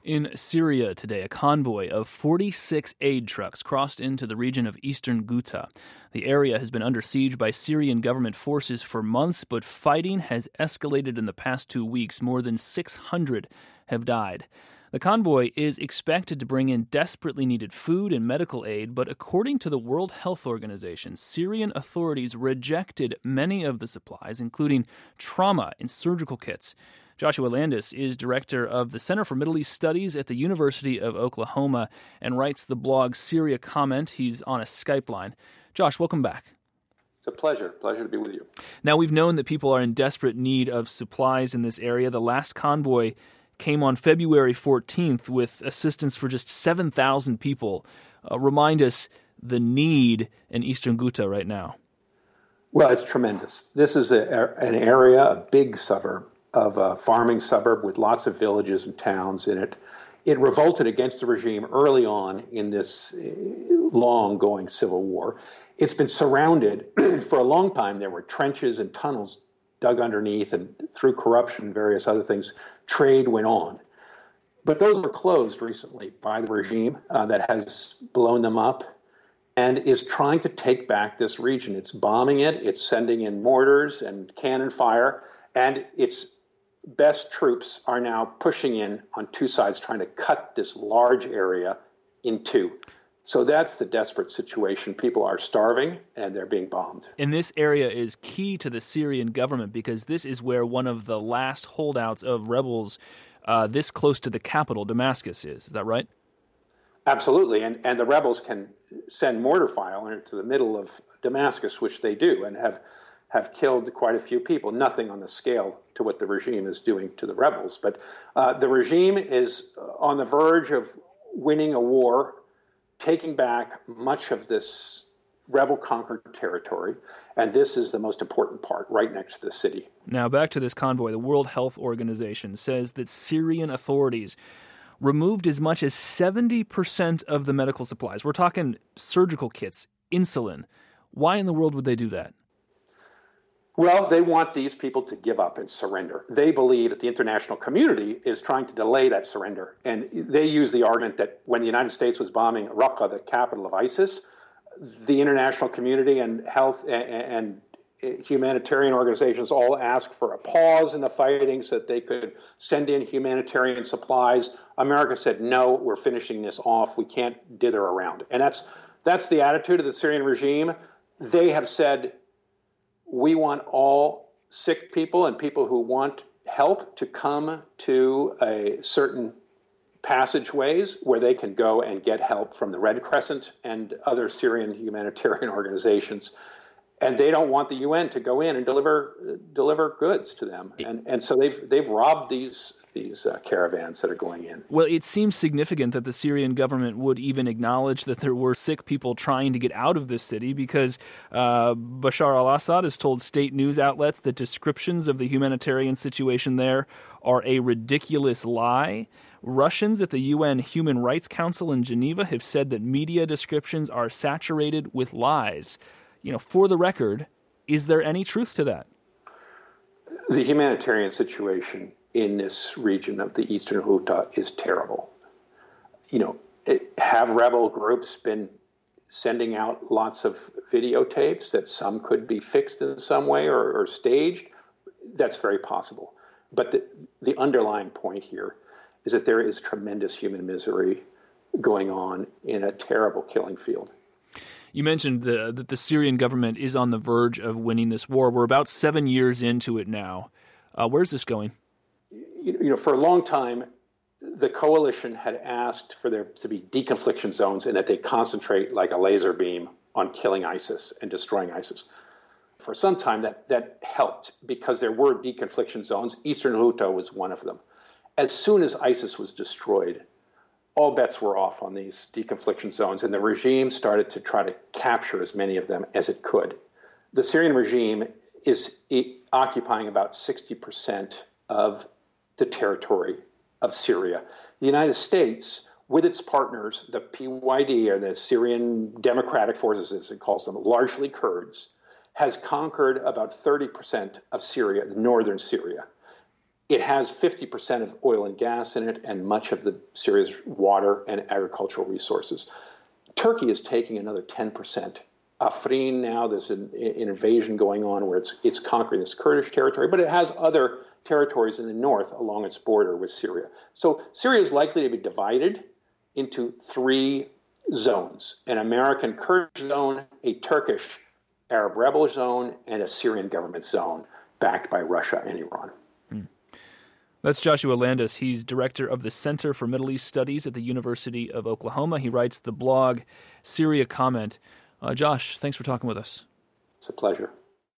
In Syria today, a convoy of 46 aid trucks crossed into the region of eastern Ghouta. The area has been under siege by Syrian government forces for months, but fighting has escalated in the past 2 weeks. More than 600 have died. The convoy is expected to bring in desperately needed food and medical aid, but according to the World Health Organization, Syrian authorities rejected many of the supplies, including trauma and surgical kits. Joshua Landis is director of the Center for Middle East Studies at the University of Oklahoma and writes the blog Syria Comment. He's on a Skype line. Josh, welcome back. It's a pleasure. Pleasure to be with you. Now, we've known that people are in desperate need of supplies in this area. The last convoy came on February 14th with assistance for just 7,000 people. Remind us the need in eastern Ghouta right now. Well, it's tremendous. This is an area, a big suburb, of a farming suburb with lots of villages and towns in it. It revolted against the regime early on in this long-going civil war. It's been surrounded for a long time. There were trenches and tunnels dug underneath, and through corruption and various other things, trade went on. But those were closed recently by the regime that has blown them up and is trying to take back this region. It's bombing it. It's sending in mortars and cannon fire, and its best troops are now pushing in on two sides, trying to cut this large area in two. So that's the desperate situation. People are starving and they're being bombed. And this area is key to the Syrian government because this is where one of the last holdouts of rebels this close to the capital, Damascus, is. Is that right? Absolutely. And the rebels can send mortar fire into the middle of Damascus, which they do, and have killed quite a few people. Nothing on the scale to what the regime is doing to the rebels. But the regime is on the verge of winning a war, taking back much of this rebel-conquered territory, and this is the most important part, right next to the city. Now, back to this convoy. The World Health Organization says that Syrian authorities removed as much as 70% of the medical supplies. We're talking surgical kits, insulin. Why in the world would they do that? Well, they want these people to give up and surrender. They believe that the international community is trying to delay that surrender. And they use the argument that when the United States was bombing Raqqa, the capital of ISIS, the international community and health and humanitarian organizations all asked for a pause in the fighting so that they could send in humanitarian supplies. America said, no, we're finishing this off. We can't dither around. And that's the attitude of the Syrian regime. They have said, we want all sick people and people who want help to come to a certain passageways where they can go and get help from the Red Crescent and other Syrian humanitarian organizations. And they don't want the UN to go in and deliver goods to them. And so they've robbed these caravans that are going in. Well, it seems significant that the Syrian government would even acknowledge that there were sick people trying to get out of this city because Bashar al-Assad has told state news outlets that descriptions of the humanitarian situation there are a ridiculous lie. Russians at the UN Human Rights Council in Geneva have said that media descriptions are saturated with lies. For the record, is there any truth to that? The humanitarian situation in this region of the eastern Ghouta is terrible. Have rebel groups been sending out lots of videotapes that some could be fixed in some way or staged? That's very possible. But the underlying point here is that there is tremendous human misery going on in a terrible killing field. You mentioned that the Syrian government is on the verge of winning this war. We're about 7 years into it now. Where's this going? For a long time, the coalition had asked for there to be deconfliction zones and that they concentrate like a laser beam on killing ISIS and destroying ISIS. For some time, that helped because there were deconfliction zones. Eastern Ghouta was one of them. As soon as ISIS was destroyed, all bets were off on these deconfliction zones, and the regime started to try to capture as many of them as it could. The Syrian regime is occupying about 60% of the territory of Syria. The United States, with its partners, the PYD, or the Syrian Democratic Forces, as it calls them, largely Kurds, has conquered about 30% of Syria, northern Syria. It has 50% of oil and gas in it and much of Syria's water and agricultural resources. Turkey is taking another 10%. Afrin now, there's an invasion going on where it's conquering this Kurdish territory, but it has other territories in the north along its border with Syria. So Syria is likely to be divided into 3 zones: an American Kurdish zone, a Turkish Arab rebel zone, and a Syrian government zone backed by Russia and Iran. That's Joshua Landis. He's director of the Center for Middle East Studies at the University of Oklahoma. He writes the blog Syria Comment. Josh, thanks for talking with us. It's a pleasure.